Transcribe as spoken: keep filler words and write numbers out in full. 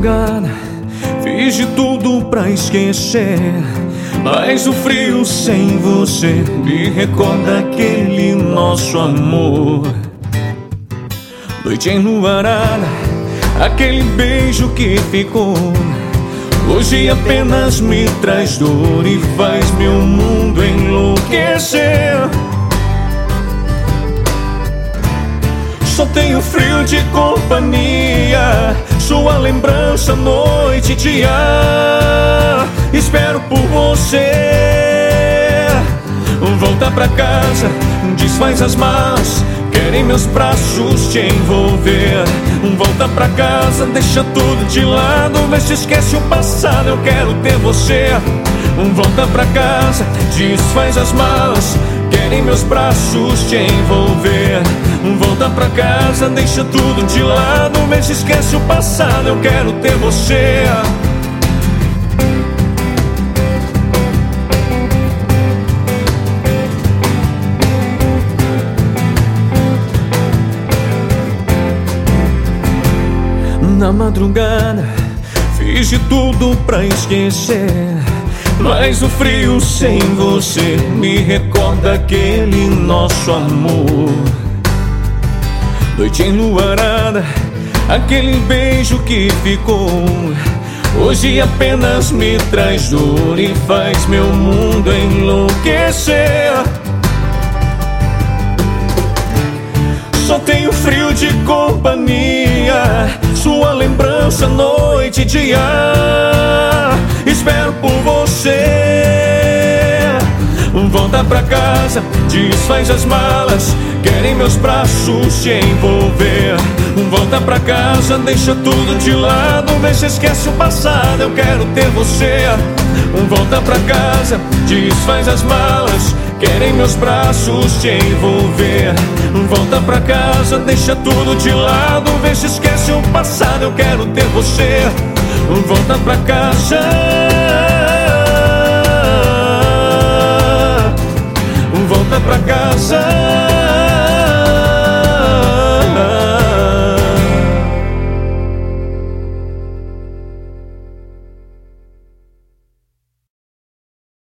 madrugada fiz de tudo pra esquecer, mas o frio sem você me recorda aquele nosso amor. Noite enluarada, aquele beijo que ficou, hoje apenas me traz dor e faz meu mundo enlouquecer. Só tenho frio de companhia, sua lembrança noite e dia. Espero por você. Volta pra casa, desfaz as malas, quero em meus braços te envolver. Volta pra casa, deixa tudo de lado, vê se esquece o passado, eu quero ter você. Volta pra casa, desfaz as malas, quero em meus braços te envolver. Volta pra casa, deixa tudo de lado, vê se esquece o passado, eu quero ter você. Na madrugada fiz de tudo pra esquecer, mas o frio sem você me recorda aquele nosso amor. Noite enluarada, aquele beijo que ficou, hoje apenas me traz dor e faz meu mundo enlouquecer. Só tenho frio de companhia, sua lembrança noite e dia. Espero por você. Volta pra casa, desfaz as malas, quero em meus braços te envolver. Volta pra casa, deixa tudo de lado, vê se esquece o passado, eu quero ter você. Volta pra casa, desfaz as malas, quero em meus braços te envolver. Volta pra casa, deixa tudo de lado, vê se esquece o passado, eu quero ter você. Volta pra casa.